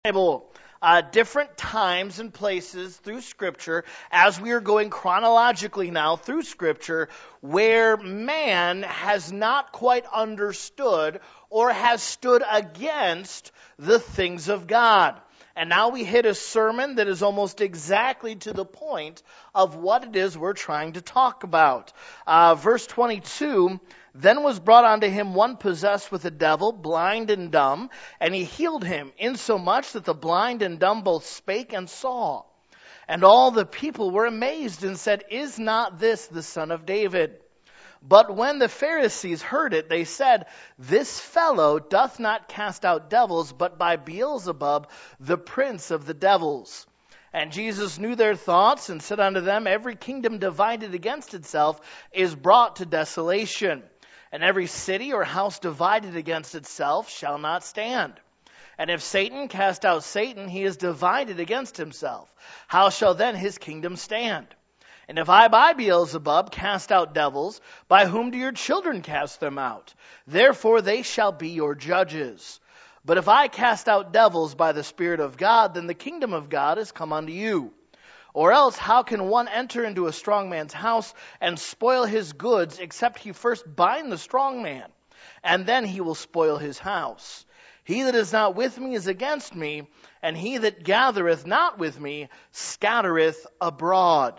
Bible, different times and places through Scripture, as we are going chronologically now through Scripture, where man has not quite understood or has stood against the things of God. And now we hit a sermon that is almost exactly to the point of what it is we're trying to talk about. Verse 22, then was brought unto him one possessed with a devil, blind and dumb, and he healed him, insomuch that the blind and dumb both spake and saw. And all the people were amazed and said, Is not this the son of David? But when the Pharisees heard it, they said, This fellow doth not cast out devils, but by Beelzebub, the prince of the devils. And Jesus knew their thoughts, and said unto them, Every kingdom divided against itself is brought to desolation. And every city or house divided against itself shall not stand. And if Satan cast out Satan, he is divided against himself. How shall then his kingdom stand? And if I by Beelzebub cast out devils, by whom do your children cast them out? Therefore they shall be your judges. But if I cast out devils by the Spirit of God, then the kingdom of God is come unto you. Or else how can one enter into a strong man's house and spoil his goods, except he first bind the strong man, and then he will spoil his house? He that is not with me is against me, and he that gathereth not with me scattereth abroad.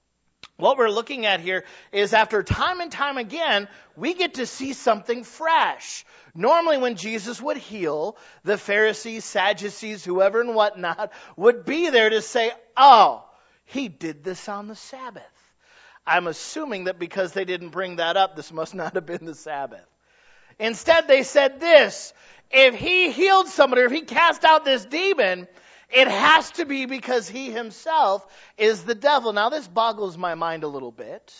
What we're looking at here is after time and time again, we get to see something fresh. Normally when Jesus would heal, the Pharisees, Sadducees, whoever and whatnot would be there to say, oh, he did this on the Sabbath. I'm assuming that because they didn't bring that up, this must not have been the Sabbath. Instead, they said this, if he healed somebody, or if he cast out this demon, it has to be because he himself is the devil. Now, this boggles my mind a little bit.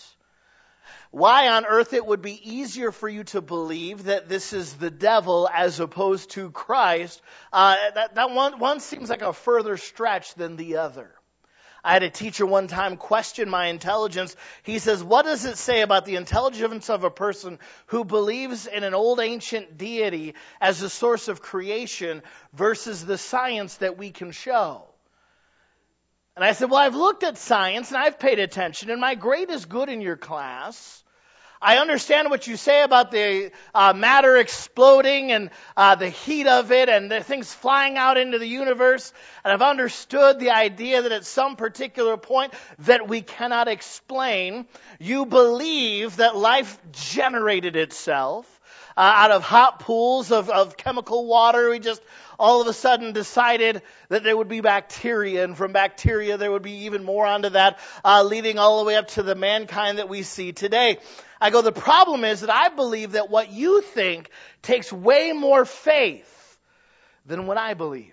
Why on earth it would be easier for you to believe that this is the devil as opposed to Christ, that one seems like a further stretch than the other. I had a teacher one time question my intelligence. He says, what does it say about the intelligence of a person who believes in an old ancient deity as the source of creation versus the science that we can show? And I said, well, I've looked at science and I've paid attention, and my grade is good in your class. I understand what you say about the matter exploding and the heat of it and the things flying out into the universe. And I've understood the idea that at some particular point that we cannot explain, you believe that life generated itself out of hot pools of chemical water. We just all of a sudden decided that there would be bacteria, and from bacteria there would be even more onto that, leading all the way up to the mankind that we see today. I go, the problem is that I believe that what you think takes way more faith than what I believe.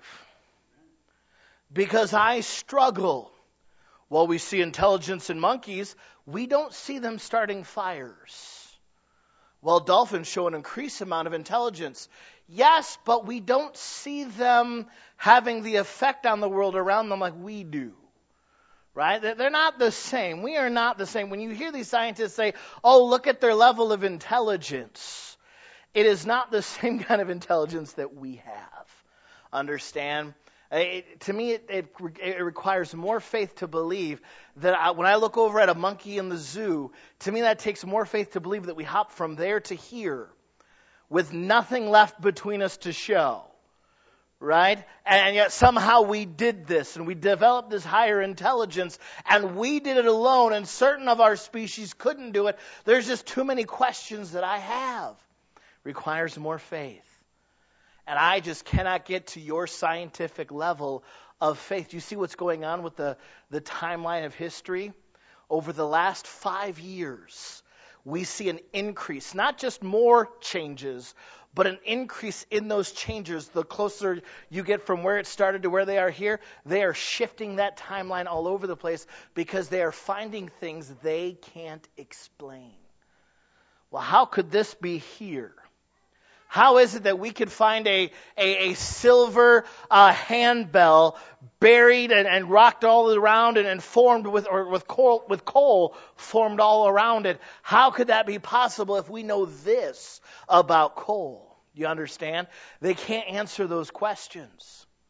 Because I struggle. While we see intelligence in monkeys, we don't see them starting fires. While dolphins show an increased amount of intelligence. Yes, but we don't see them having the effect on the world around them like we do. Right? They're not the same. We are not the same. When you hear these scientists say, oh, look at their level of intelligence, it is not the same kind of intelligence that we have. Understand? To me, it requires more faith to believe that when I look over at a monkey in the zoo, to me that takes more faith to believe that we hop from there to here with nothing left between us to show. Right? And yet somehow we did this, and we developed this higher intelligence, and we did it alone, and certain of our species couldn't do it. There's just too many questions that I have. Requires more faith. And I just cannot get to your scientific level of faith. Do you see what's going on with the timeline of history? Over the last 5 years, we see an increase, not just more changes, but an increase in those changes. The closer you get from where it started to where they are here, they are shifting that timeline all over the place because they are finding things they can't explain. Well, how could this be here? How is it that we could find a silver handbell buried and rocked all around and formed with coal formed all around it? How could that be possible if we know this about coal? You understand? They can't answer those questions.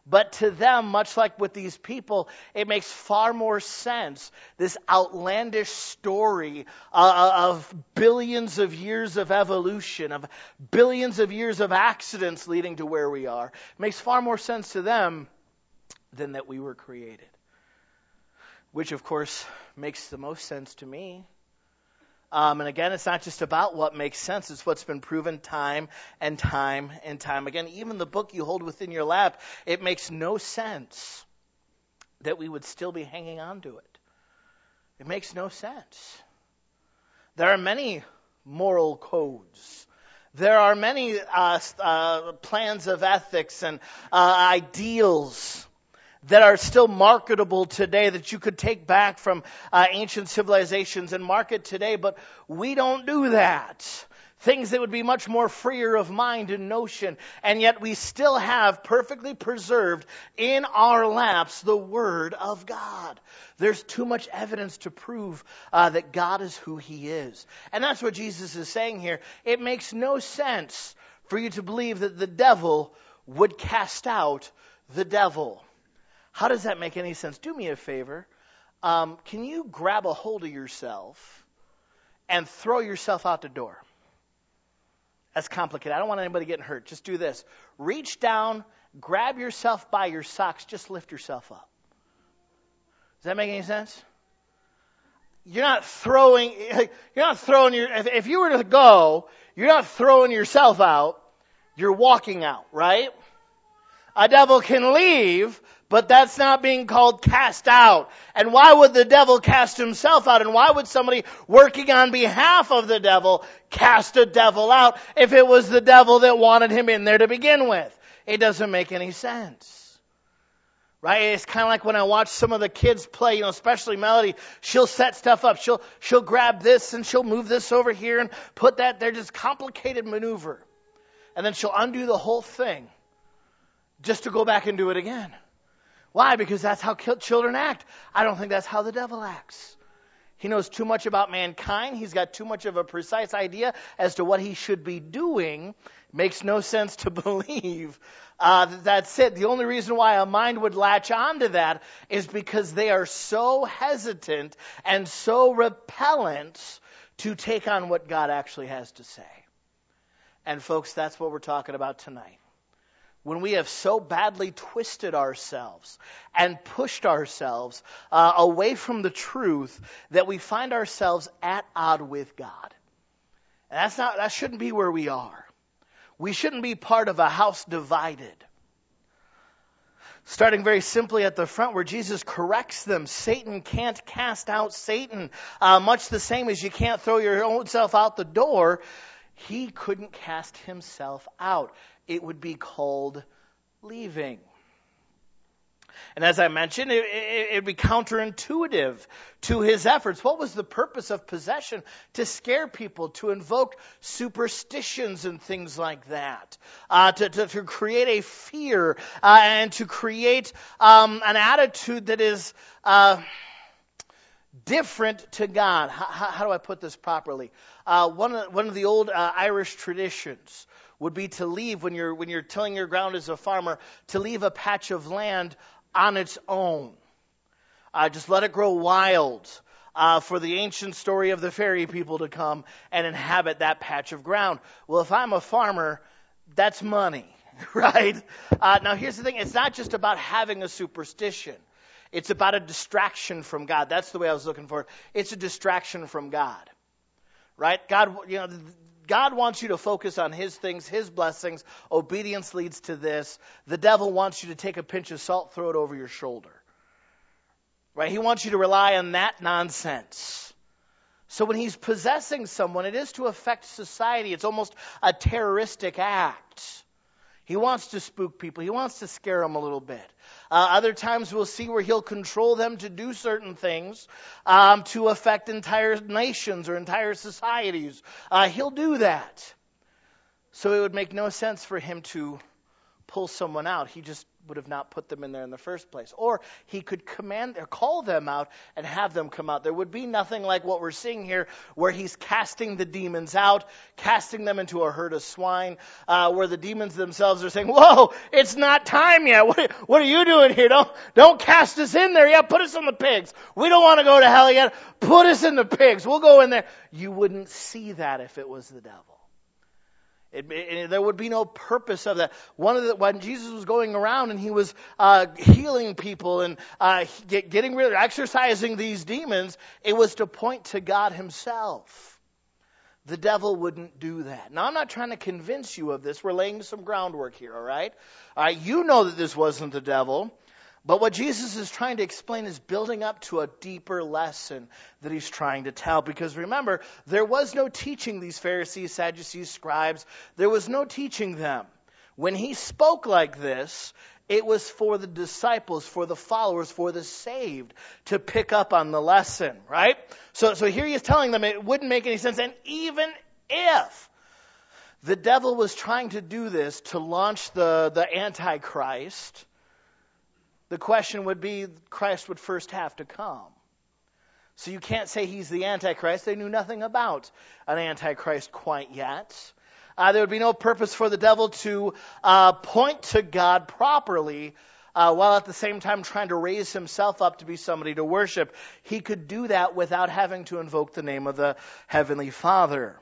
But to them, much like with these people, it makes far more sense, this outlandish story of billions of years of evolution, of billions of years of accidents leading to where we are. It makes far more sense to them than that we were created. Which, of course, makes the most sense to me. And again, it's not just about what makes sense. It's what's been proven time and time and time again. Even the book you hold within your lap, it makes no sense that we would still be hanging on to it. It makes no sense. There are many moral codes. There are many plans of ethics and ideals that are still marketable today, that you could take back from ancient civilizations and market today, but we don't do that. Things that would be much more freer of mind and notion, and yet we still have perfectly preserved in our laps the Word of God. There's too much evidence to prove that God is who He is. And that's what Jesus is saying here. It makes no sense for you to believe that the devil would cast out the devil. How does that make any sense? Do me a favor. Can you grab a hold of yourself and throw yourself out the door? That's complicated. I don't want anybody getting hurt. Just do this. Reach down, grab yourself by your socks, just lift yourself up. Does that make any sense? You're not throwing if you were to go, you're not throwing yourself out, you're walking out, right? A devil can leave, but that's not being called cast out. And why would the devil cast himself out? And why would somebody working on behalf of the devil cast a devil out if it was the devil that wanted him in there to begin with? It doesn't make any sense. Right? It's kind of like when I watch some of the kids play, especially Melody, she'll set stuff up. She'll grab this and she'll move this over here and put that there. Just complicated maneuver. And then she'll undo the whole thing just to go back and do it again. Why? Because that's how children act. I don't think that's how the devil acts. He knows too much about mankind. He's got too much of a precise idea as to what he should be doing. Makes no sense to believe that's it. The only reason why a mind would latch onto that is because they are so hesitant and so repellent to take on what God actually has to say. And folks, that's what we're talking about tonight. When we have so badly twisted ourselves and pushed ourselves away from the truth that we find ourselves at odds with God. And that shouldn't be where we are. We shouldn't be part of a house divided. Starting very simply at the front where Jesus corrects them. Satan can't cast out Satan. Much the same as you can't throw your own self out the door. He couldn't cast himself out. It would be called leaving. And as I mentioned, it would be counterintuitive to his efforts. What was the purpose of possession? To scare people, to invoke superstitions and things like that. To create a fear and to create an attitude that is different to God. How do I put this properly? One of the old Irish traditions would be to leave, when you're tilling your ground as a farmer, to leave a patch of land on its own. Just let it grow wild for the ancient story of the fairy people to come and inhabit that patch of ground. Well, if I'm a farmer, that's money, right? Now, here's the thing. It's not just about having a superstition. It's about a distraction from God. That's the way I was looking for it. It's a distraction from God, right? God wants you to focus on His things, His blessings. Obedience leads to this. The devil wants you to take a pinch of salt, throw it over your shoulder. Right? He wants you to rely on that nonsense. So when he's possessing someone, it is to affect society. It's almost a terroristic act. He wants to spook people. He wants to scare them a little bit. Other times we'll see where he'll control them to do certain things to affect entire nations or entire societies. He'll do that. So it would make no sense for him to pull someone out. He just would have not put them in there in the first place. Or he could command or call them out and have them come out. There would be nothing like what we're seeing here, where he's casting the demons out, casting them into a herd of swine, where the demons themselves are saying, "Whoa, it's not time yet. What are you doing here? Don't cast us in there. Yeah, put us in the pigs. We don't want to go to hell yet. Put us in the pigs. We'll go in there." You wouldn't see that if it was the devil. There would be no purpose of that. When Jesus was going around and he was healing people and getting rid of, exorcising these demons, it was to point to God himself. The devil wouldn't do that. Now, I'm not trying to convince you of this. We're laying some groundwork here, all right? You know that this wasn't the devil. But what Jesus is trying to explain is building up to a deeper lesson that he's trying to tell. Because remember, there was no teaching these Pharisees, Sadducees, scribes. There was no teaching them. When he spoke like this, it was for the disciples, for the followers, for the saved to pick up on the lesson, right? So here he is telling them it wouldn't make any sense. And even if the devil was trying to do this to launch the Antichrist, the question would be, Christ would first have to come. So you can't say he's the Antichrist. They knew nothing about an Antichrist quite yet. There would be no purpose for the devil to point to God properly while at the same time trying to raise himself up to be somebody to worship. He could do that without having to invoke the name of the Heavenly Father.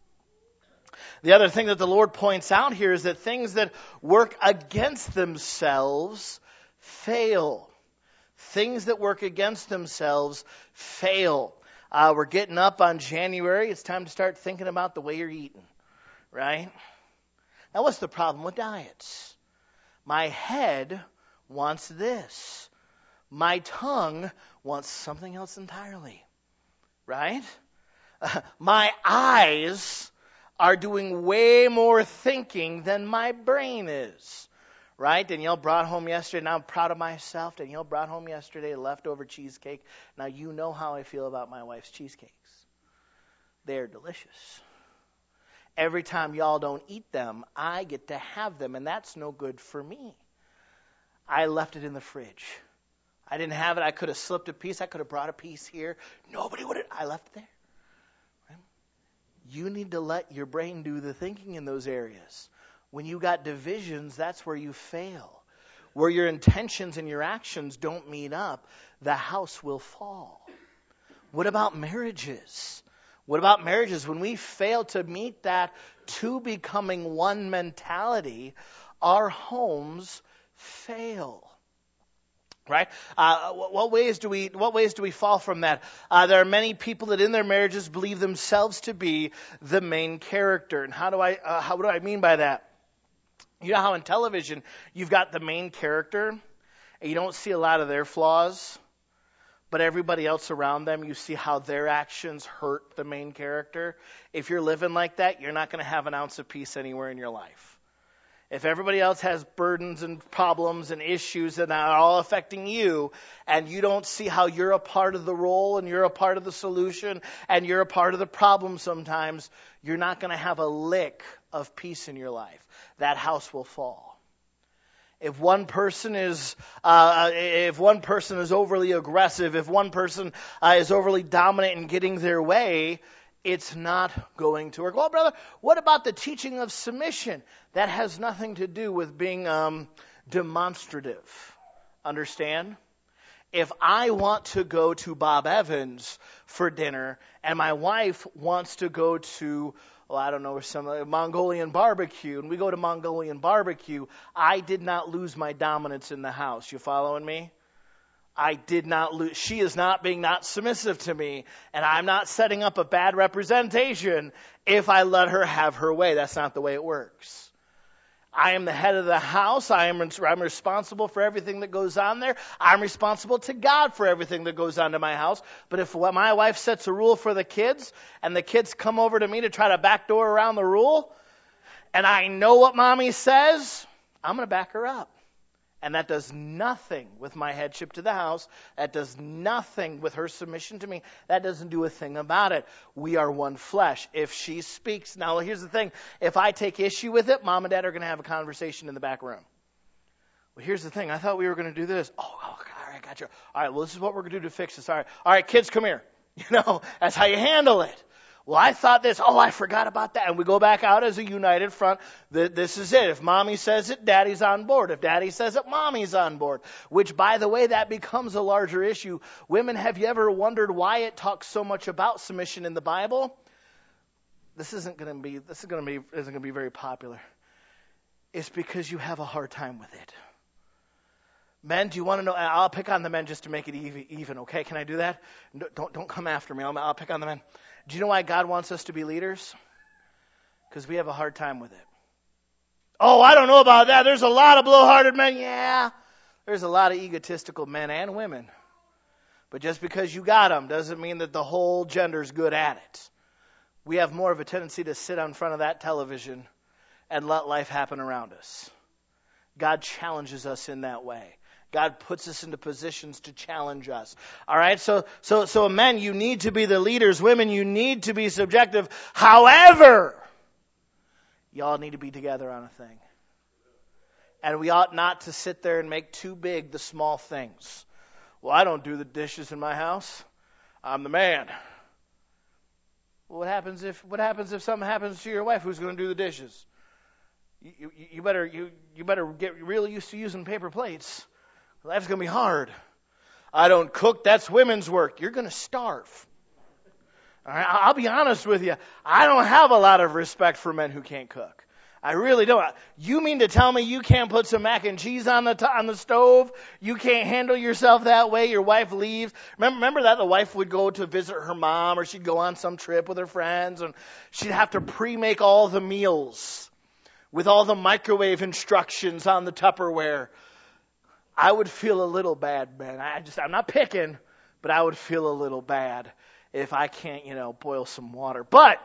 The other thing that the Lord points out here is that things that work against themselves fail. Things that work against themselves fail. We're getting up on January. It's time to start thinking about the way you're eating, right? Now, what's the problem with diets? My head wants this. My tongue wants something else entirely, right? My eyes are doing way more thinking than my brain is. Right? Danielle brought home yesterday, and I'm proud of myself. Danielle brought home yesterday a leftover cheesecake. Now, you know how I feel about my wife's cheesecakes. They're delicious. Every time y'all don't eat them, I get to have them, and that's no good for me. I left it in the fridge. I didn't have it. I could have slipped a piece. I could have brought a piece here. Nobody would have. I left it there. Right? You need to let your brain do the thinking in those areas. When you got divisions, that's where you fail. Where your intentions and your actions don't meet up, the house will fall. What about marriages? What about marriages? When we fail to meet that two becoming one mentality, our homes fail. Right? What ways do we fall from that? There are many people that in their marriages believe themselves to be the main character. And what do I mean by that? You know how in television you've got the main character and you don't see a lot of their flaws, but everybody else around them, you see how their actions hurt the main character? If you're living like that, you're not going to have an ounce of peace anywhere in your life. If everybody else has burdens and problems and issues that are all affecting you, and you don't see how you're a part of the role and you're a part of the solution and you're a part of the problem sometimes, you're not going to have a lick of peace in your life. That house will fall. If one person is overly aggressive, if one person is overly dominant in getting their way, it's not going to work. Well, brother, what about the teaching of submission? That has nothing to do with being demonstrative. Understand? If I want to go to Bob Evans for dinner and my wife wants to go to, some Mongolian barbecue, and we go to Mongolian barbecue, I did not lose my dominance in the house. You following me? I did not lose. She is not being not submissive to me, and I'm not setting up a bad representation if I let her have her way. That's not the way it works. I am the head of the house. I'm responsible for everything that goes on there. I'm responsible to God for everything that goes on to my house. But if my wife sets a rule for the kids, and the kids come over to me to try to backdoor around the rule, and I know what mommy says, I'm going to back her up. And that does nothing with my headship to the house. That does nothing with her submission to me. That doesn't do a thing about it. We are one flesh. If she speaks, now here's the thing. If I take issue with it, mom and dad are going to have a conversation in the back room. Well, here's the thing. I thought we were going to do this. Oh, all right, gotcha. All right, well, this is what we're going to do to fix this. All right, kids, come here. That's how you handle it. Well, I thought this. Oh, I forgot about that. And we go back out as a united front. This is it. If mommy says it, daddy's on board. If daddy says it, mommy's on board. Which, by the way, that becomes a larger issue. Women, have you ever wondered why it talks so much about submission in the Bible? This isn't going to be very popular. It's because you have a hard time with it. Men, do you want to know? I'll pick on the men just to make it even. Okay, can I do that? Don't come after me. I'll pick on the men. Do you know why God wants us to be leaders? Because we have a hard time with it. Oh, I don't know about that. There's a lot of blowharded men. Yeah, there's a lot of egotistical men and women. But just because you got them doesn't mean that the whole gender's good at it. We have more of a tendency to sit in front of that television and let life happen around us. God challenges us in that way. God puts us into positions to challenge us. All right, so men, you need to be the leaders. Women, you need to be subjective. However, y'all need to be together on a thing. And we ought not to sit there and make too big the small things. Well, I don't do the dishes in my house. I'm the man. Well, what happens if something happens to your wife? Who's going to do the dishes? You better get real used to using paper plates. Life's going to be hard. I don't cook. That's women's work. You're going to starve. All right? I'll be honest with you. I don't have a lot of respect for men who can't cook. I really don't. You mean to tell me you can't put some mac and cheese on the stove? You can't handle yourself that way? Your wife leaves. Remember that the wife would go to visit her mom, or she'd go on some trip with her friends, and she'd have to pre-make all the meals with all the microwave instructions on the Tupperware. I would feel a little bad, man. I'm not picking, but I would feel a little bad if I can't, boil some water. But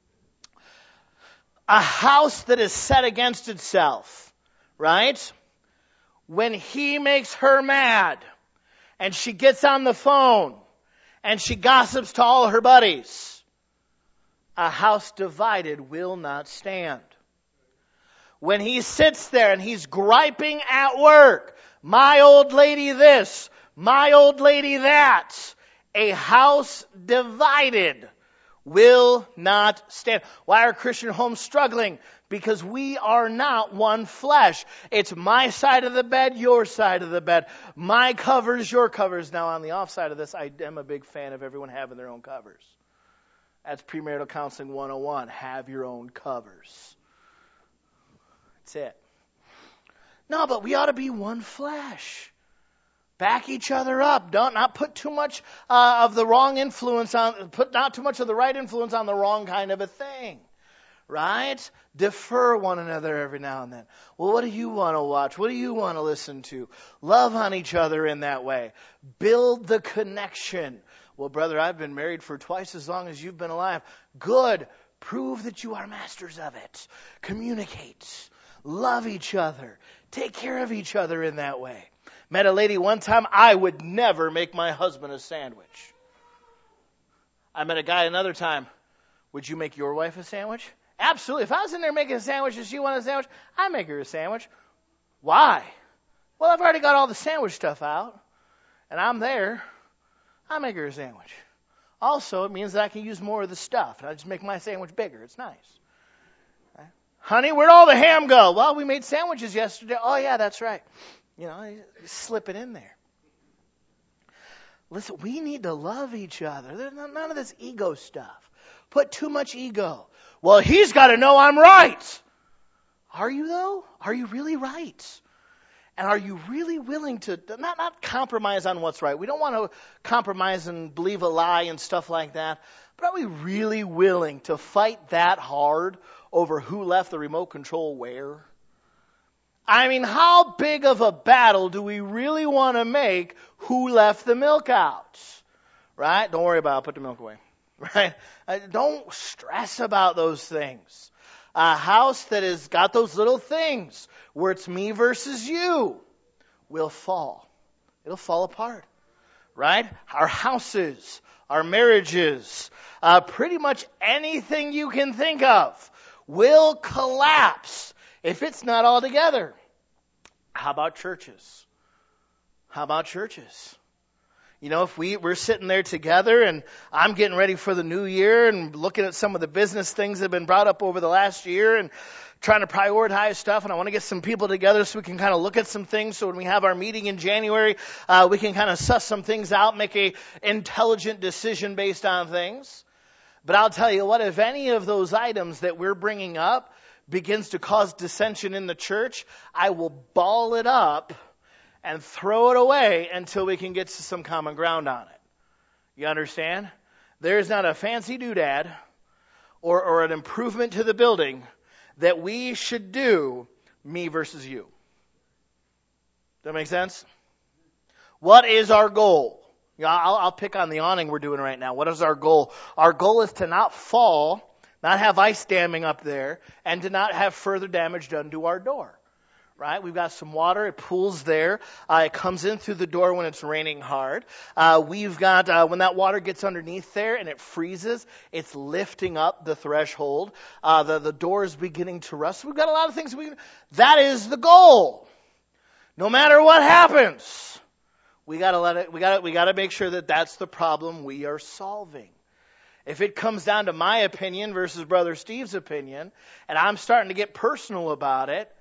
a house that is set against itself, right? When he makes her mad and she gets on the phone and she gossips to all her buddies, a house divided will not stand. When he sits there and he's griping at work, my old lady this, my old lady that, a house divided will not stand. Why are Christian homes struggling? Because we are not one flesh. It's my side of the bed, your side of the bed. My covers, your covers. Now, on the off side of this, I am a big fan of everyone having their own covers. That's premarital counseling 101. Have your own covers. That's it. No, but we ought to be one flesh. Back each other up. Not put too much of the wrong influence on, put not too much of the right influence on the wrong kind of a thing. Right? Defer one another every now and then. Well, what do you want to watch? What do you want to listen to? Love on each other in that way. Build the connection. Well, brother, I've been married for twice as long as you've been alive. Good. Prove that you are masters of it. Communicate. Love each other. Take care of each other in that way. Met a lady one time, I would never make my husband a sandwich. I met a guy another time. Would you make your wife a sandwich? Absolutely. If I was in there making a sandwich and she wanted a sandwich, I'd make her a sandwich. Why? Well, I've already got all the sandwich stuff out, and I'm there. I'll make her a sandwich. Also, it means that I can use more of the stuff, and I just make my sandwich bigger. It's nice. Honey, where'd all the ham go? Well, we made sandwiches yesterday. Oh, yeah, that's right. You slip it in there. Listen, we need to love each other. There's none of this ego stuff. Put too much ego. Well, he's got to know I'm right. Are you, though? Are you really right? And are you really willing to not compromise on what's right? We don't want to compromise and believe a lie and stuff like that. But are we really willing to fight that hard over who left the remote control where? I mean, how big of a battle do we really want to make who left the milk out? Right? Don't worry about it. Put the milk away. Right? Don't stress about those things. A house that has got those little things where it's me versus you will fall. It'll fall apart. Right? Our houses, our marriages, pretty much anything you can think of will collapse if it's not all together. How about churches? How about churches? You know, if we're sitting there together and I'm getting ready for the new year and looking at some of the business things that have been brought up over the last year and trying to prioritize stuff, and I want to get some people together so we can kind of look at some things, so when we have our meeting in January, we can kind of suss some things out, make a intelligent decision based on things. But I'll tell you what, if any of those items that we're bringing up begins to cause dissension in the church, I will ball it up and throw it away until we can get to some common ground on it. You understand? There's not a fancy doodad or an improvement to the building that we should do me versus you. Does that make sense? What is our goal? You know, I'll pick on the awning we're doing right now. What is our goal? Our goal is to not fall, not have ice damming up there, and to not have further damage done to our door. Right? We've got some water. It pools there. It comes in through the door when it's raining hard. We've got, when that water gets underneath there and it freezes, it's lifting up the threshold. The door is beginning to rust. We've got a lot of things. That is the goal. No matter what happens, we gotta make sure that that's the problem we are solving. If it comes down to my opinion versus Brother Steve's opinion, and I'm starting to get personal about it,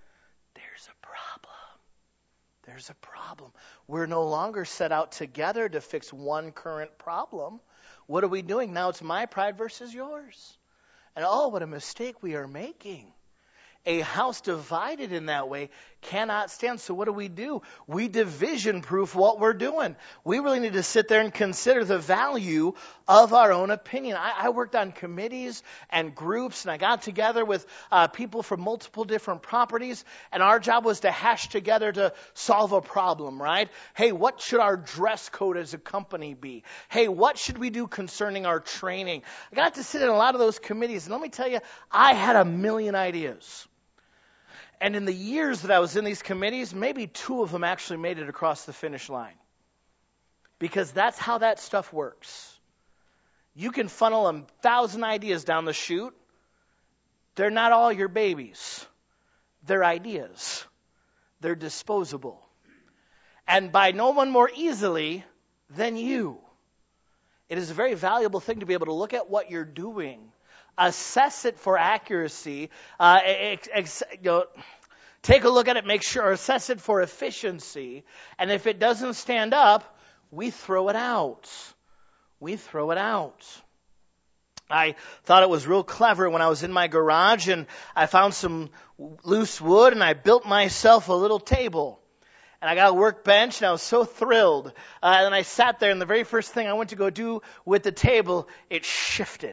there's a problem. We're no longer set out together to fix one current problem. What are we doing? Now it's my pride versus yours. And oh, what a mistake we are making. A house divided in that way cannot stand. So what do? We division-proof what we're doing. We really need to sit there and consider the value of our own opinion. I worked on committees and groups, and I got together with people from multiple different properties, and our job was to hash together to solve a problem, right? Hey, what should our dress code as a company be? Hey, what should we do concerning our training? I got to sit in a lot of those committees, and let me tell you, I had a million ideas. And in the years that I was in these committees, maybe 2 of them actually made it across the finish line. Because that's how that stuff works. You can funnel 1,000 ideas down the chute. They're not all your babies. They're ideas. They're disposable. And by no one more easily than you. It is a very valuable thing to be able to look at what you're doing, assess it for accuracy, take a look at it, make sure, assess it for efficiency, and if it doesn't stand up, we throw it out. We throw it out. I thought it was real clever when I was in my garage and I found some loose wood and I built myself a little table. And I got a workbench, and I was so thrilled. And I sat there, and the very first thing I went to go do with the table, it shifted.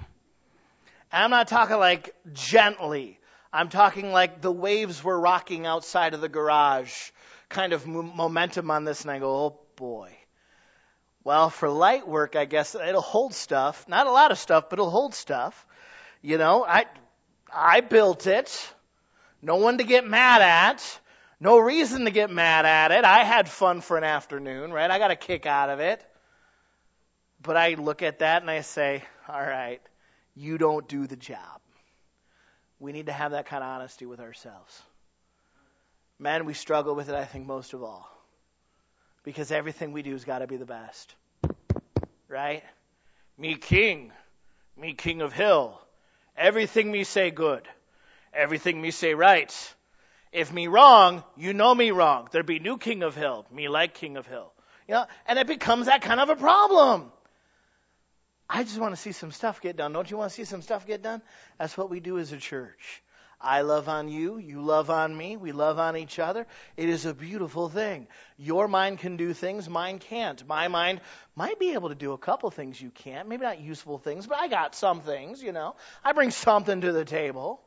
And I'm not talking like gently. I'm talking like the waves were rocking outside of the garage. Kind of momentum on this, and I go, oh boy. Well, for light work, I guess it'll hold stuff. Not a lot of stuff, but it'll hold stuff. You know, I built it. No one to get mad at. No reason to get mad at it. I had fun for an afternoon, right? I got a kick out of it. But I look at that and I say, all right, you don't do the job. We need to have that kind of honesty with ourselves. Men, we struggle with it, I think, most of all. Because everything we do has got to be the best. Right? Me king of hill. Everything me say good. Everything me say right. If me wrong, you know me wrong. There be new king of hill. Me like king of hill. You know, and it becomes that kind of a problem. I just want to see some stuff get done. Don't you want to see some stuff get done? That's what we do as a church. I love on you. You love on me. We love on each other. It is a beautiful thing. Your mind can do things mine can't. My mind might be able to do a couple things you can't. Maybe not useful things, but I got some things, you know. I bring something to the table.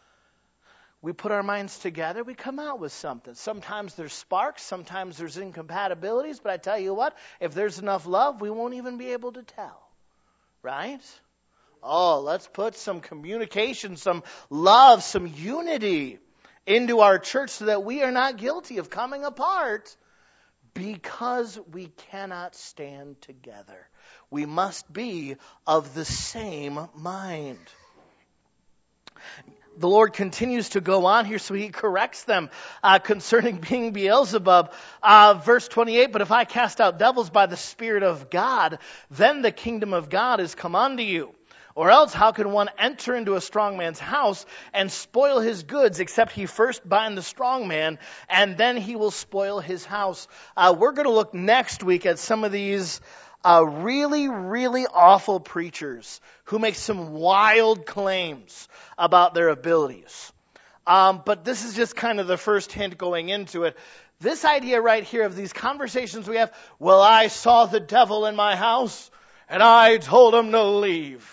We put our minds together, we come out with something. Sometimes there's sparks, sometimes there's incompatibilities, but I tell you what, if there's enough love, we won't even be able to tell. Right? Oh, let's put some communication, some love, some unity into our church so that we are not guilty of coming apart because we cannot stand together. We must be of the same mind. the Lord continues to go on here, so he corrects them concerning being Beelzebub. Verse 28, but if I cast out devils by the Spirit of God, then the kingdom of God is come unto you. Or else how can one enter into a strong man's house and spoil his goods, except he first bind the strong man, and then he will spoil his house. We're going to look next week at some of these really, really awful preachers who make some wild claims about their abilities. But this is just kind of the first hint going into it. This idea right here of these conversations we have, well, I saw the devil in my house, and I told him to leave.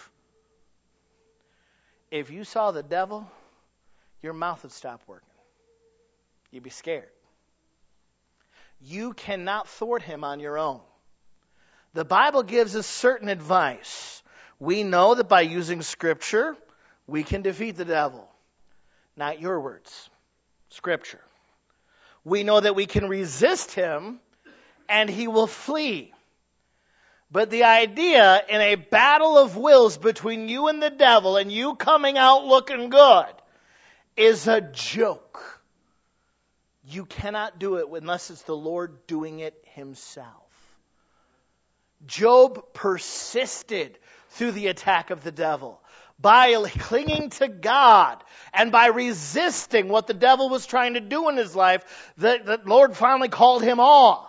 If you saw the devil, your mouth would stop working. You'd be scared. You cannot thwart him on your own. The Bible gives us certain advice. We know that by using Scripture, we can defeat the devil. Not your words. Scripture. We know that we can resist him, and he will flee. But the idea in a battle of wills between you and the devil and you coming out looking good is a joke. You cannot do it unless it's the Lord doing it himself. Job persisted through the attack of the devil by clinging to God and by resisting what the devil was trying to do in his life. The Lord finally called him off.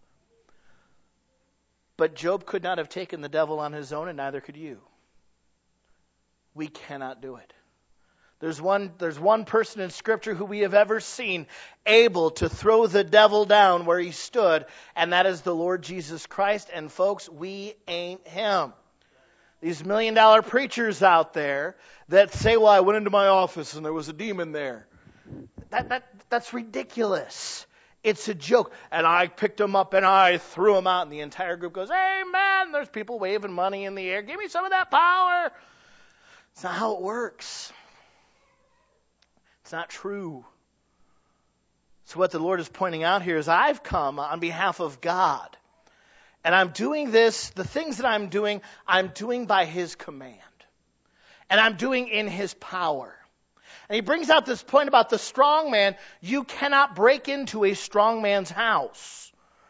But Job could not have taken the devil on his own, and neither could you. We cannot do it. There's one person in Scripture who we have ever seen able to throw the devil down where he stood, and that is the Lord Jesus Christ. And folks, we ain't him. These $1 million preachers out there that say, well, I went into my office and there was a demon there. That's ridiculous. It's a joke. And I picked him up and I threw him out. And the entire group goes, amen. There's people waving money in the air. Give me some of that power. It's not how it works. It's not true. So what the Lord is pointing out here is I've come on behalf of God. And I'm doing this, the things that I'm doing by his command. And I'm doing in his power. And he brings out this point about the strong man. You cannot break into a strong man's house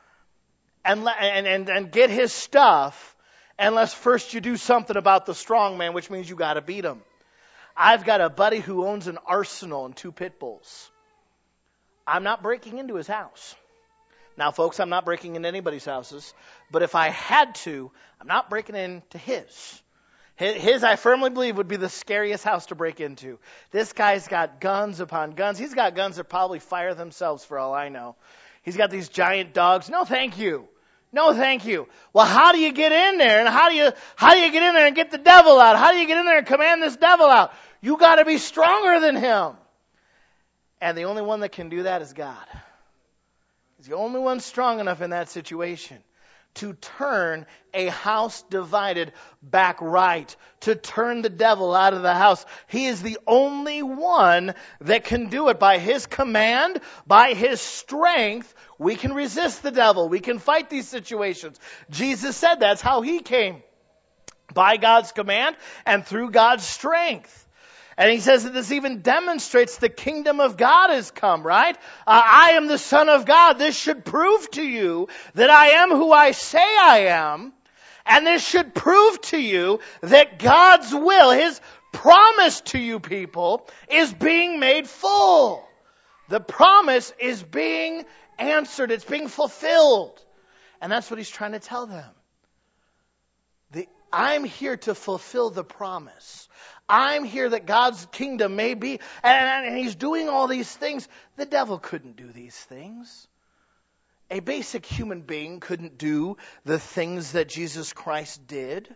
and get his stuff unless first you do something about the strong man, which means you got to beat him. I've got a buddy who owns an arsenal and 2 pit bulls. I'm not breaking into his house. Now, folks, I'm not breaking into anybody's houses, but if I had to, I'm not breaking into his. His, I firmly believe, would be the scariest house to break into. This guy's got guns upon guns. He's got guns that probably fire themselves for all I know. He's got these giant dogs. No, thank you. No, thank you. Well, how do you get in there? And how do you get in there and get the devil out? How do you get in there and command this devil out? You got to be stronger than him. And the only one that can do that is God. He's the only one strong enough in that situation to turn a house divided back right, to turn the devil out of the house. He is the only one that can do it. By his command, by his strength, we can resist the devil. We can fight these situations. Jesus said that's how he came. By God's command and through God's strength. And he says that this even demonstrates the kingdom of God has come, right? I am the Son of God. This should prove to you that I am who I say I am. And this should prove to you that God's will, his promise to you people, is being made full. The promise is being answered. It's being fulfilled. And that's what he's trying to tell them. I'm here to fulfill the promise. I'm here that God's kingdom may be, and he's doing all these things. The devil couldn't do these things. A basic human being couldn't do the things that Jesus Christ did.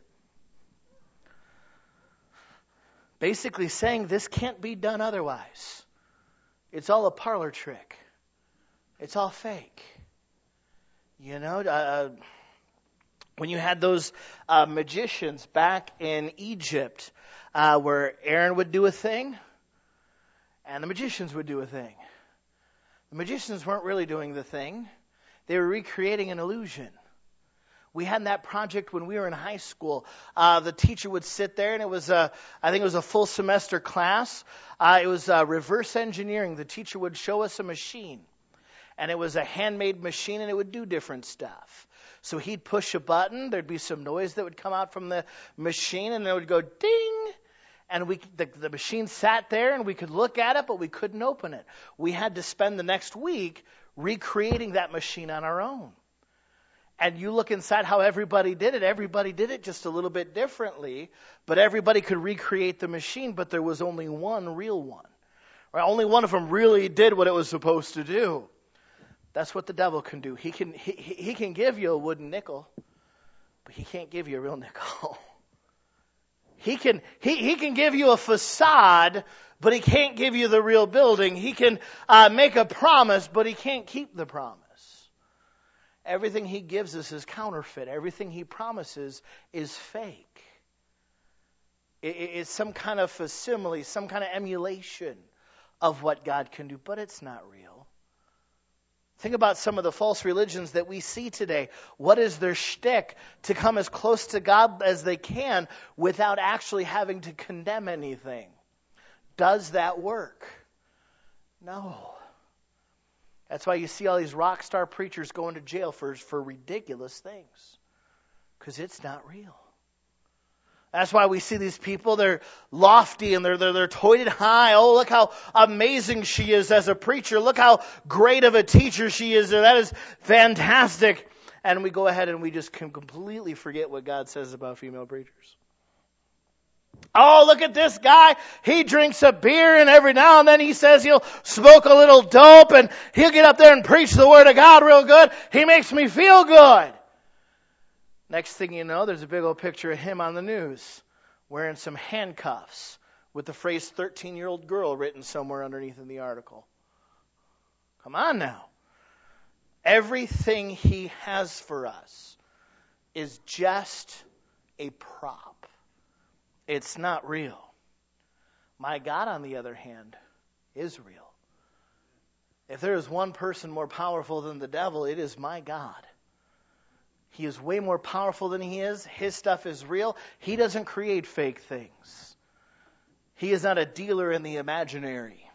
Basically saying this can't be done otherwise. It's all a parlor trick. It's all fake. You know, when you had those magicians back in Egypt, where Aaron would do a thing, and the magicians would do a thing. The magicians weren't really doing the thing. They were recreating an illusion. We had that project when we were in high school. The teacher would sit there, and I think it was a full semester class. It was reverse engineering. The teacher would show us a machine, and it was a handmade machine, and it would do different stuff. So he'd push a button. There'd be some noise that would come out from the machine, and it would go ding. And the machine sat there, and we could look at it, but we couldn't open it. We had to spend the next week recreating that machine on our own. And you look inside how everybody did it. Everybody did it just a little bit differently, but everybody could recreate the machine, but there was only one real one. Right? Only one of them really did what it was supposed to do. That's what the devil can do. He can give you a wooden nickel, but he can't give you a real nickel. He can give you a facade, but he can't give you the real building. He can make a promise, but he can't keep the promise. Everything he gives us is counterfeit. Everything he promises is fake. It's some kind of facsimile, some kind of emulation of what God can do, but it's not real. Think about some of the false religions that we see today. What is their shtick? To come as close to God as they can without actually having to condemn anything. Does that work? No. That's why you see all these rock star preachers going to jail for ridiculous things. Because it's not real. That's why we see these people, they're lofty and they're toited high. Oh, look how amazing she is as a preacher. Look how great of a teacher she is. That is fantastic. And we go ahead and we just can completely forget what God says about female preachers. Oh, look at this guy. He drinks a beer, and every now and then he says he'll smoke a little dope, and he'll get up there and preach the Word of God real good. He makes me feel good. Next thing you know, there's a big old picture of him on the news wearing some handcuffs with the phrase 13-year-old girl written somewhere underneath in the article. Come on now. Everything he has for us is just a prop. It's not real. My God, on the other hand, is real. If there is one person more powerful than the devil, it is my God. He is way more powerful than he is. His stuff is real. He doesn't create fake things. He is not a dealer in the imaginary.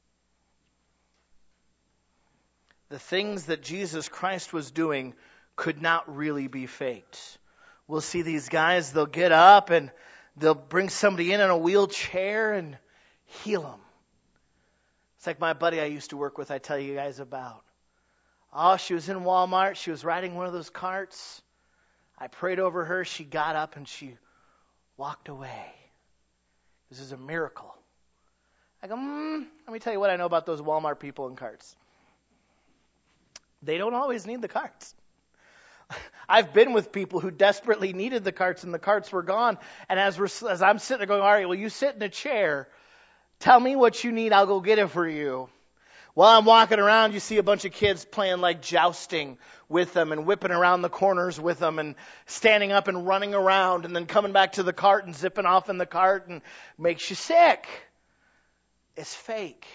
The things that Jesus Christ was doing could not really be faked. We'll see these guys, they'll get up and they'll bring somebody in a wheelchair and heal them. It's like my buddy I used to work with, I tell you guys about. Oh, she was in Walmart. She was riding one of those carts. I prayed over her. She got up and she walked away. This is a miracle. I go, let me tell you what I know about those Walmart people in carts. They don't always need the carts. I've been with people who desperately needed the carts and the carts were gone. And as I'm sitting there going, all right, well, you sit in a chair. Tell me what you need. I'll go get it for you. While I'm walking around, you see a bunch of kids playing like jousting with them and whipping around the corners with them and standing up and running around and then coming back to the cart and zipping off in the cart and makes you sick. It's fake.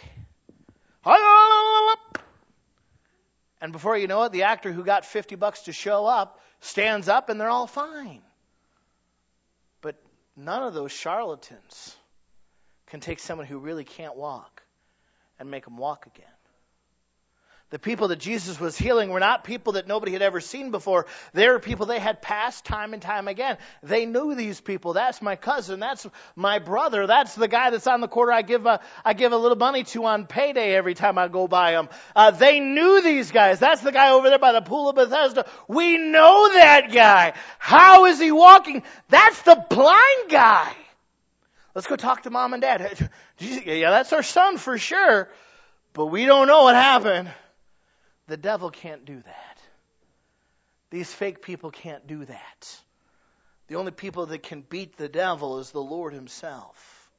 And before you know it, the actor who got $50 to show up stands up and they're all fine. But none of those charlatans can take someone who really can't walk and make them walk again. The people that Jesus was healing were not people that nobody had ever seen before. They were people they had passed time and time again. They knew these people. That's my cousin. That's my brother. That's the guy that's on the corner I give a little money to on payday every time I go by him. They knew these guys. That's the guy over there by the pool of Bethesda. We know that guy. How is he walking? That's the blind guy. Let's go talk to mom and dad. Yeah, that's our son for sure. But we don't know what happened. The devil can't do that. These fake people can't do that. The only people that can beat the devil is the Lord himself.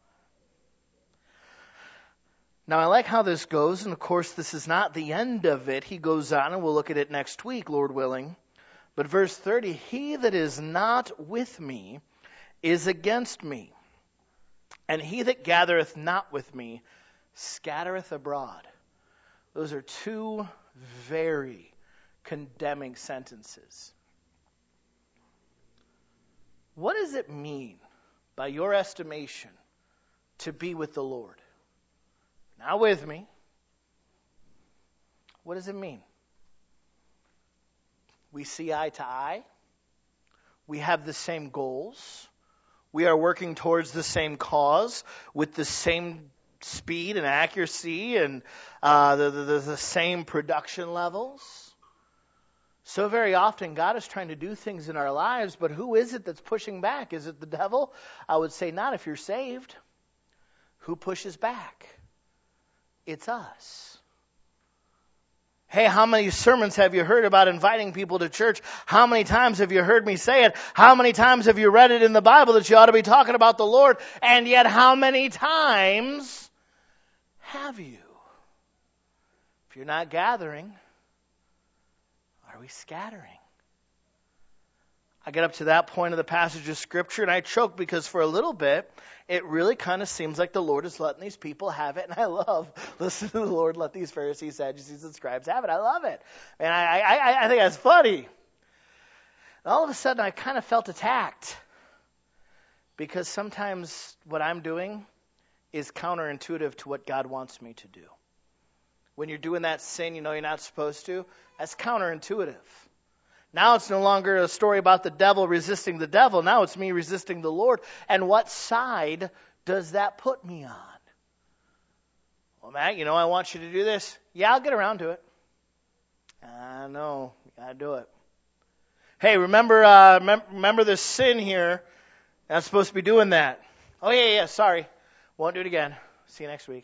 Now, I like how this goes, and of course, this is not the end of it. He goes on, and we'll look at it next week, Lord willing. But verse 30, he that is not with me is against me, and he that gathereth not with me scattereth abroad. Those are two very condemning sentences. What does it mean, by your estimation, to be with the Lord? Now with me. What does it mean? We see eye to eye. We have the same goals. We are working towards the same cause with the same speed and accuracy and the same production levels. So very often God is trying to do things in our lives, but who is it that's pushing back? Is it the devil? I would say not if you're saved. Who pushes back? It's us. Hey, how many sermons have you heard about inviting people to church? How many times have you heard me say it? How many times have you read it in the Bible that you ought to be talking about the Lord? And yet how many times have you? If you're not gathering, are we scattering? I get up to that point of the passage of Scripture and I choke because for a little bit, it really kind of seems like the Lord is letting these people have it. And I love, listen to the Lord, let these Pharisees, Sadducees, and scribes have it. I love it. And I think that's funny. And all of a sudden, I kind of felt attacked. Because sometimes what I'm doing is counterintuitive to what God wants me to do. When you're doing that sin you know you're not supposed to, that's counterintuitive. Now it's no longer a story about the devil resisting the devil. Now it's me resisting the Lord. And what side does that put me on? Well, Matt, I want you to do this. Yeah, I'll get around to it. I know. Gotta do it. Hey, remember this sin here. I'm supposed to be doing that. Oh, yeah, sorry. Won't do it again. See you next week.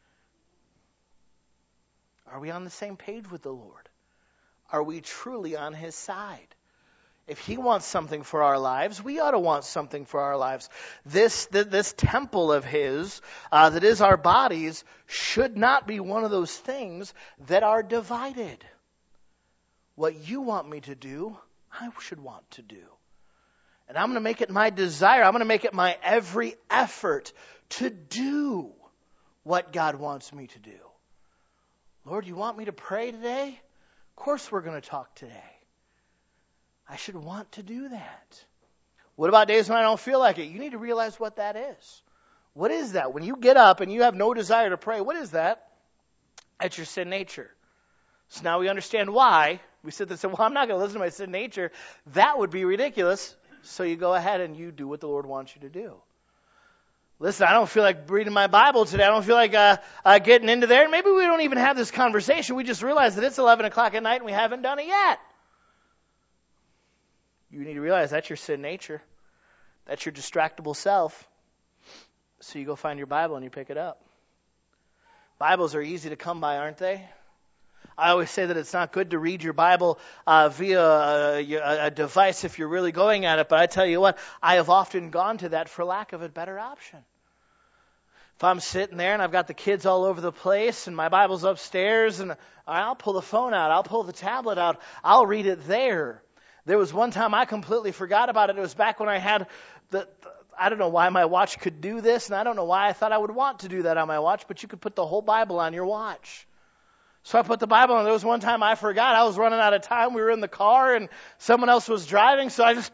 Are we on the same page with the Lord? Are we truly on His side? If He wants something for our lives, we ought to want something for our lives. This temple of His, that is our bodies, should not be one of those things that are divided. What you want me to do, I should want to do. And I'm going to make it my desire. I'm going to make it my every effort to do what God wants me to do. Lord, you want me to pray today? Of course we're going to talk today. I should want to do that. What about days when I don't feel like it? You need to realize what that is. What is that? When you get up and you have no desire to pray, what is that? That's your sin nature. So now we understand why. We sit there and say, well, I'm not going to listen to my sin nature. That would be ridiculous. So you go ahead and you do what the Lord wants you to do. Listen, I don't feel like reading my Bible today. I don't feel like getting into there. Maybe we don't even have this conversation. We just realize that it's 11 o'clock at night and we haven't done it yet. You need to realize that's your sin nature. That's your distractible self. So you go find your Bible and you pick it up. Bibles are easy to come by, aren't they? I always say that it's not good to read your Bible via a device if you're really going at it. But I tell you what, I have often gone to that for lack of a better option. If I'm sitting there and I've got the kids all over the place and my Bible's upstairs and I'll pull the phone out, I'll pull the tablet out, I'll read it there. There was one time I completely forgot about it. It was back when I had I don't know why my watch could do this, and I don't know why I thought I would want to do that on my watch, but you could put the whole Bible on your watch. So I put the Bible on. There was one time I forgot. I was running out of time. We were in the car, and someone else was driving, so I just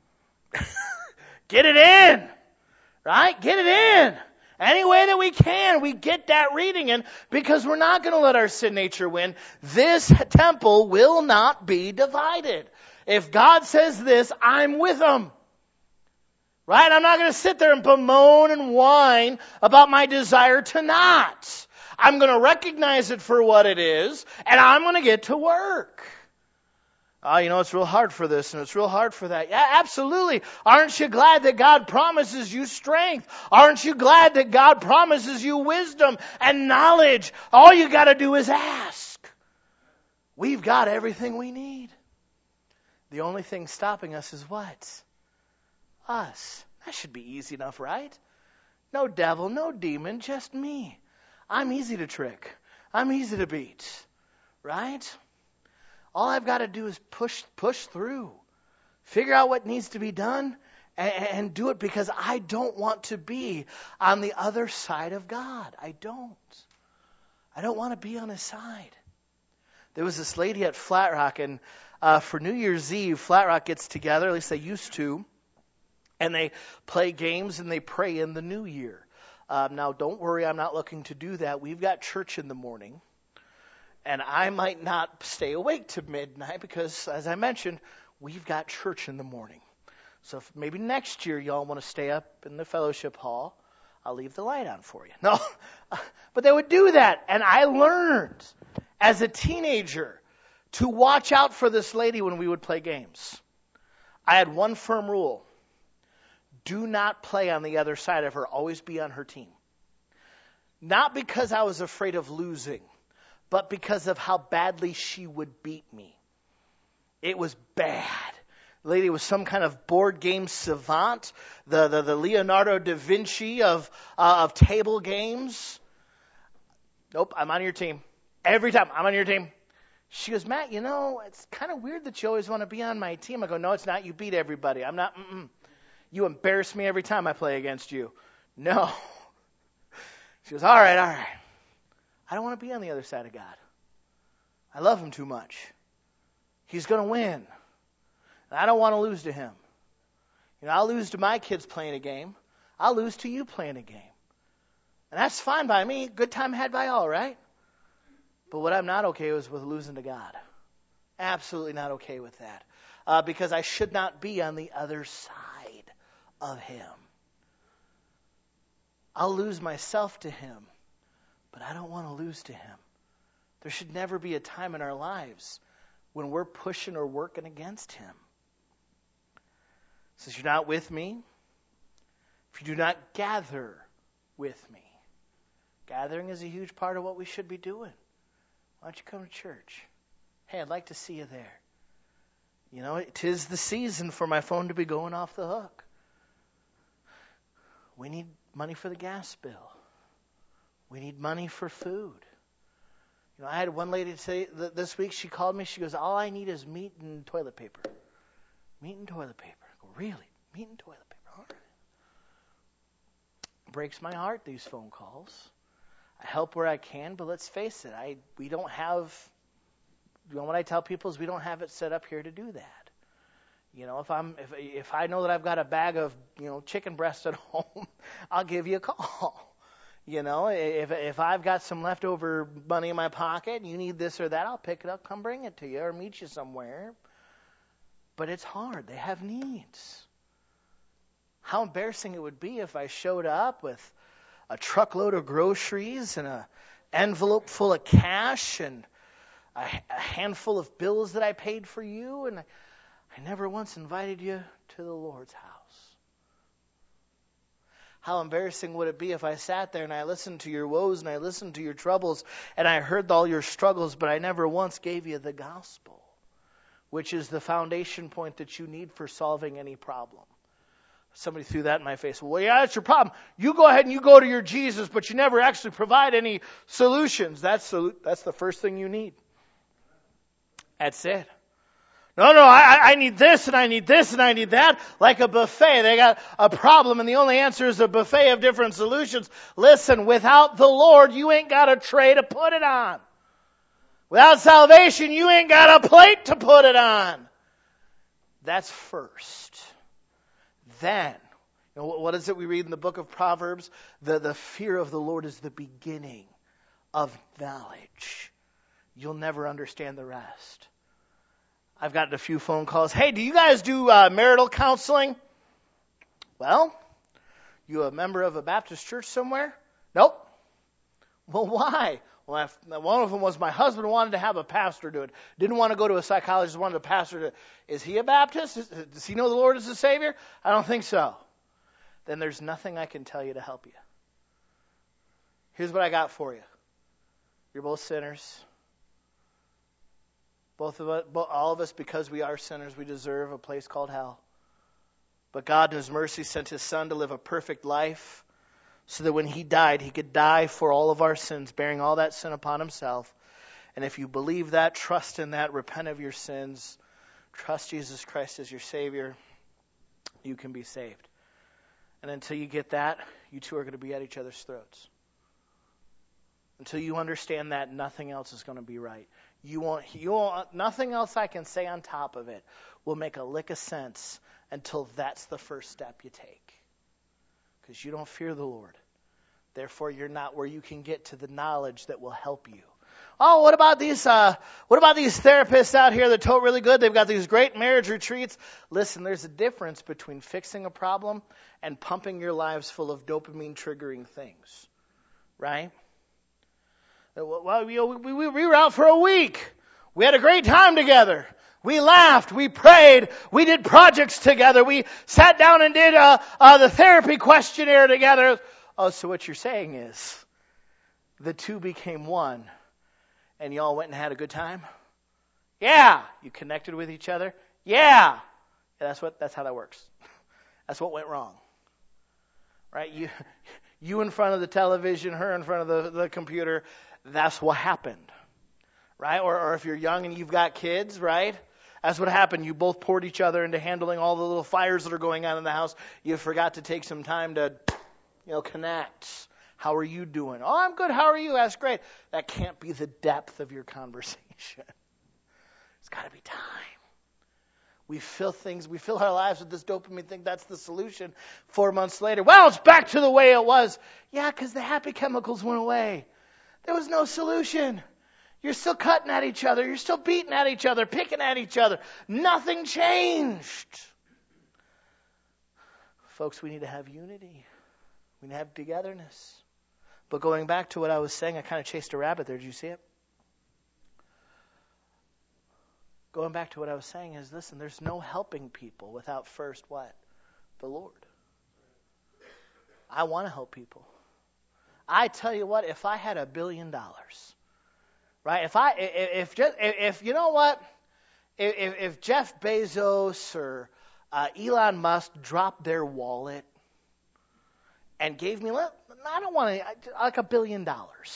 get it in, right? Get it in. Any way that we can, we get that reading in because we're not going to let our sin nature win. This temple will not be divided. If God says this, I'm with Him. Right? I'm not going to sit there and bemoan and whine about my desire to not. I'm going to recognize it for what it is, and I'm going to get to work. It's real hard for this and it's real hard for that. Yeah, absolutely. Aren't you glad that God promises you strength? Aren't you glad that God promises you wisdom and knowledge? All you got to do is ask. We've got everything we need. The only thing stopping us is what? Us. That should be easy enough, right? No devil, no demon, just me. I'm easy to trick. I'm easy to beat. Right? All I've got to do is push through. Figure out what needs to be done and do it because I don't want to be on the other side of God. I don't. I don't want to be on His side. There was this lady at Flat Rock, and for New Year's Eve, Flat Rock gets together, at least they used to, And they play games and they pray in the new year. Now, don't worry, I'm not looking to do that. We've got church in the morning. And I might not stay awake to midnight because, as I mentioned, we've got church in the morning. So if maybe next year y'all want to stay up in the fellowship hall, I'll leave the light on for you. No, but they would do that. And I learned as a teenager to watch out for this lady when we would play games. I had one firm rule. Do not play on the other side of her. Always be on her team. Not because I was afraid of losing, but because of how badly she would beat me. It was bad. The lady was some kind of board game savant, the Leonardo da Vinci of table games. Nope, I'm on your team. Every time, I'm on your team. She goes, Matt, it's kind of weird that you always want to be on my team. I go, no, it's not. You beat everybody. I'm not. You embarrass me every time I play against you. No. She goes, all right. I don't want to be on the other side of God. I love him too much. He's going to win. And I don't want to lose to him. I'll lose to my kids playing a game. I'll lose to you playing a game. And that's fine by me. Good time had by all, right? But what I'm not okay with losing to God. Absolutely not okay with that. Because I should not be on the other side of him. I'll lose myself to him, but I don't want to lose to him. There should never be a time in our lives when we're pushing or working against him. It says, you're not with me if you do not gather with me. Gathering is a huge part of what we should be doing. Why don't you come to church? Hey, I'd like to see you there. It is the season for my phone to be going off the hook. We need money for the gas bill. We need money for food. I had one lady say that this week, she called me, she goes, all I need is meat and toilet paper. Meat and toilet paper. I go, really? Meat and toilet paper? All right. Breaks my heart, these phone calls. I help where I can, but let's face it, we don't have, what I tell people is we don't have it set up here to do that. If I know that I've got a bag of, chicken breast at home, I'll give you a call. If I've got some leftover money in my pocket and you need this or that, I'll pick it up, come bring it to you, or meet you somewhere. But it's hard. They have needs. How embarrassing it would be if I showed up with a truckload of groceries and an envelope full of cash and a handful of bills that I paid for you, and I never once invited you to the Lord's house. How embarrassing would it be if I sat there and I listened to your woes and I listened to your troubles and I heard all your struggles, but I never once gave you the gospel, which is the foundation point that you need for solving any problem. Somebody threw that in my face. Well, yeah, that's your problem. You go ahead and you go to your Jesus, but you never actually provide any solutions. That's the first thing you need. That's it. No, I need this and I need this and I need that. Like a buffet. They got a problem and the only answer is a buffet of different solutions. Listen, without the Lord, you ain't got a tray to put it on. Without salvation, you ain't got a plate to put it on. That's first. Then, what is it we read in the book of Proverbs? The fear of the Lord is the beginning of knowledge. You'll never understand the rest. I've gotten a few phone calls. Hey, do you guys do marital counseling? Well, you a member of a Baptist church somewhere? Nope. Well, why? Well, one of them was my husband wanted to have a pastor do it. Didn't want to go to a psychologist, wanted a pastor to. Is he a Baptist? Does he know the Lord as a Savior? I don't think so. Then there's nothing I can tell you to help you. Here's what I got for you. You're both sinners. Both of us, all of us, because we are sinners, we deserve a place called hell. But God in His mercy sent His Son to live a perfect life so that when He died, He could die for all of our sins, bearing all that sin upon Himself. And if you believe that, trust in that, repent of your sins, trust Jesus Christ as your Savior, you can be saved. And until you get that, you two are going to be at each other's throats. Until you understand that, nothing else is going to be right. Nothing else I can say on top of it will make a lick of sense until that's the first step you take. Because you don't fear the Lord. Therefore, you're not where you can get to the knowledge that will help you. Oh, what about these therapists out here that told really good? They've got these great marriage retreats. Listen, there's a difference between fixing a problem and pumping your lives full of dopamine triggering things. Right? Well, we were out for a week. We had a great time together. We laughed. We prayed. We did projects together. We sat down and did the therapy questionnaire together. Oh, so what you're saying is the two became one. And y'all went and had a good time? Yeah. You connected with each other? Yeah. That's how that works. That's what went wrong. Right? You in front of the television, her in front of the computer. That's what happened. Right? Or if you're young and you've got kids, right? That's what happened. You both poured each other into handling all the little fires that are going on in the house. You forgot to take some time to, connect. How are you doing? Oh, I'm good. How are you? That's great. That can't be the depth of your conversation. It's got to be time. We fill our lives with this dopamine, think that's the solution. 4 months later, well, it's back to the way it was. Yeah, because the happy chemicals went away. There was no solution. You're still cutting at each other. You're still beating at each other, picking at each other. Nothing changed. Folks, we need to have unity. We need to have togetherness. But going back to what I was saying, I kind of chased a rabbit there. Did you see it? Going back to what I was saying is, listen, there's no helping people without first what? The Lord. I want to help people. I tell you what, if I had $1 billion, right? If you know what? If Jeff Bezos or Elon Musk dropped their wallet and gave me, I don't want to, like $1 billion.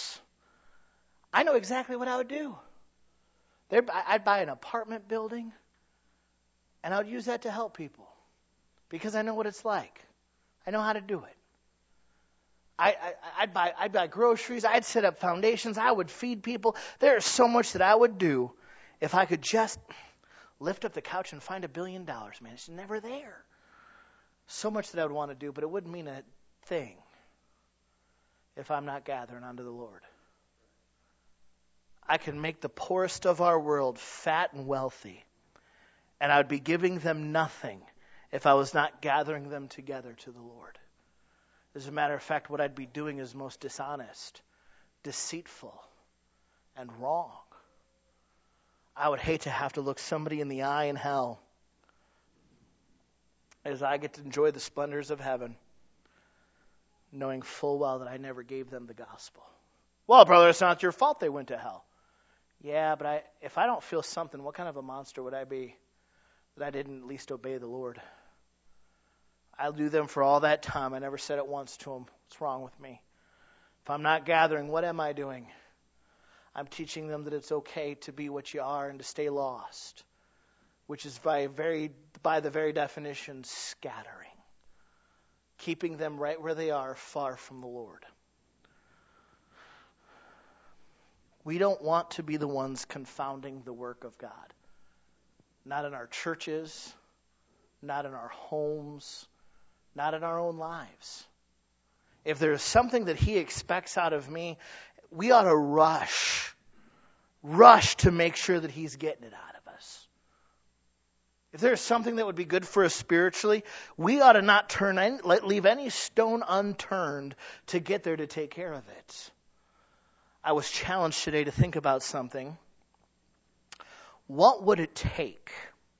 I know exactly what I would do. I'd buy an apartment building, and I would use that to help people because I know what it's like. I know how to do it. I'd buy groceries. I'd set up foundations. I would feed people. There's so much that I would do if I could just lift up the couch and find $1 billion. Man, it's never there. So much that I would want to do, but it wouldn't mean a thing if I'm not gathering unto the Lord. I can make the poorest of our world fat and wealthy, and I would be giving them nothing if I was not gathering them together to the Lord. As a matter of fact, what I'd be doing is most dishonest, deceitful, and wrong. I would hate to have to look somebody in the eye in hell as I get to enjoy the splendors of heaven, knowing full well that I never gave them the gospel. Well, brother, it's not your fault they went to hell. Yeah, but if I don't feel something, what kind of a monster would I be that I didn't at least obey the Lord? I'll do them for all that time. I never said it once to them. What's wrong with me? If I'm not gathering, what am I doing? I'm teaching them that it's okay to be what you are and to stay lost, which is by the very definition, scattering. Keeping them right where they are, far from the Lord. We don't want to be the ones confounding the work of God. Not in our churches, not in our homes, not in our own lives. If there's something that He expects out of me, we ought to rush to make sure that He's getting it out of us. If there's something that would be good for us spiritually, we ought to not leave any stone unturned to get there to take care of it. I was challenged today to think about something. What would it take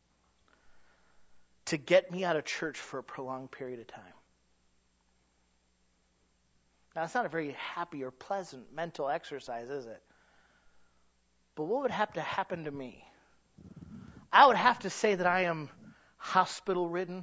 to get me out of church for a prolonged period of time? Now, it's not a very happy or pleasant mental exercise, is it? But what would have to happen to me? I would have to say that I am hospital-ridden,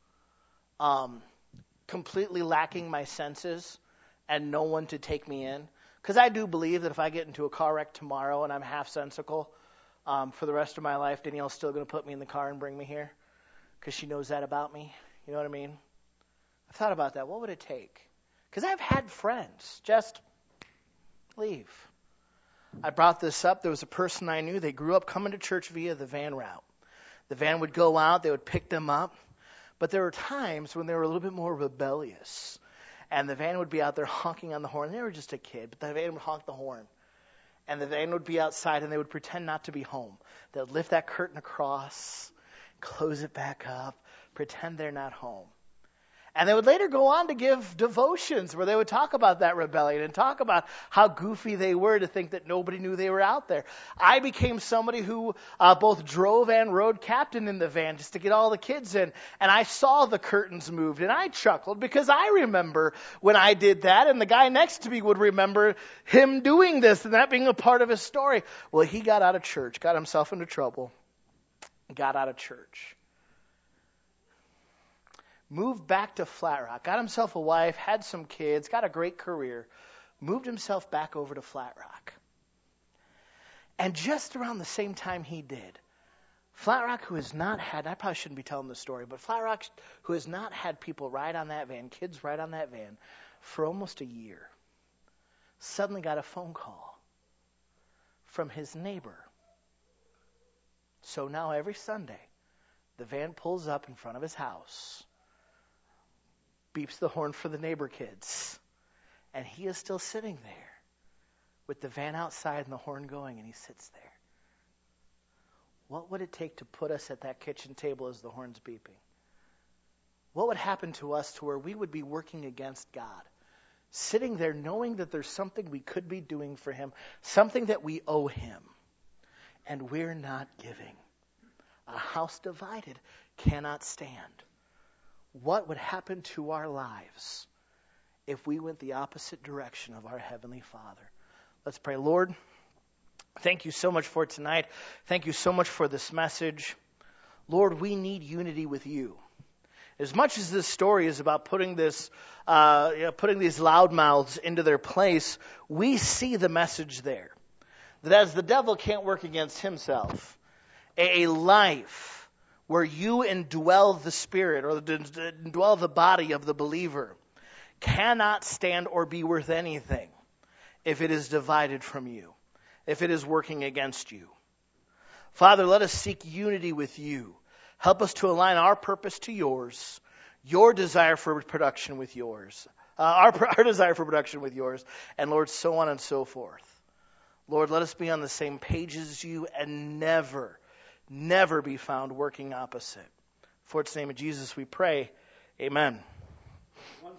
completely lacking my senses, and no one to take me in. Because I do believe that if I get into a car wreck tomorrow and I'm half sensical for the rest of my life, Danielle's still going to put me in the car and bring me here because she knows that about me. You know what I mean? I've thought about that. What would it take? Because I've had friends just leave. I brought this up. There was a person I knew. They grew up coming to church via the van route. The van would go out. They would pick them up. But there were times when they were a little bit more rebellious. And the van would be out there honking on the horn. They were just a kid, but the van would honk the horn. And the van would be outside, and they would pretend not to be home. They would lift that curtain across, close it back up, pretend they're not home. And they would later go on to give devotions where they would talk about that rebellion and talk about how goofy they were to think that nobody knew they were out there. I became somebody who both drove and rode captain in the van just to get all the kids in. And I saw the curtains moved, and I chuckled because I remember when I did that, and the guy next to me would remember him doing this and that being a part of his story. Well, he got out of church, got himself into trouble, got out of church. Moved back to Flat Rock, got himself a wife, had some kids, got a great career, moved himself back over to Flat Rock. And just around the same time he did, Flat Rock, who has not had, I probably shouldn't be telling this story, but Flat Rock, who has not had people ride on that van, kids ride on that van, for almost a year, suddenly got a phone call from his neighbor. So now every Sunday, the van pulls up in front of his house, beeps the horn for the neighbor kids, and he is still sitting there with the van outside and the horn going, and he sits there. What would it take to put us at that kitchen table as the horn's beeping? What would happen to us to where we would be working against God, sitting there knowing that there's something we could be doing for him, something that we owe him, and we're not giving? A house divided cannot stand. What would happen to our lives if we went the opposite direction of our Heavenly Father? Let's pray. Lord, thank you so much for tonight. Thank you so much for this message. Lord, we need unity with you. As much as this story is about putting these loudmouths into their place, we see the message there. That as the devil can't work against himself, a life where you indwell the spirit or indwell the body of the believer cannot stand or be worth anything if it is divided from you, if it is working against you. Father, let us seek unity with you. Help us to align our purpose to yours, your desire for production with yours, our desire for production with yours, and Lord, so on and so forth. Lord, let us be on the same page as you and never be found working opposite. For its name of Jesus we pray. Amen.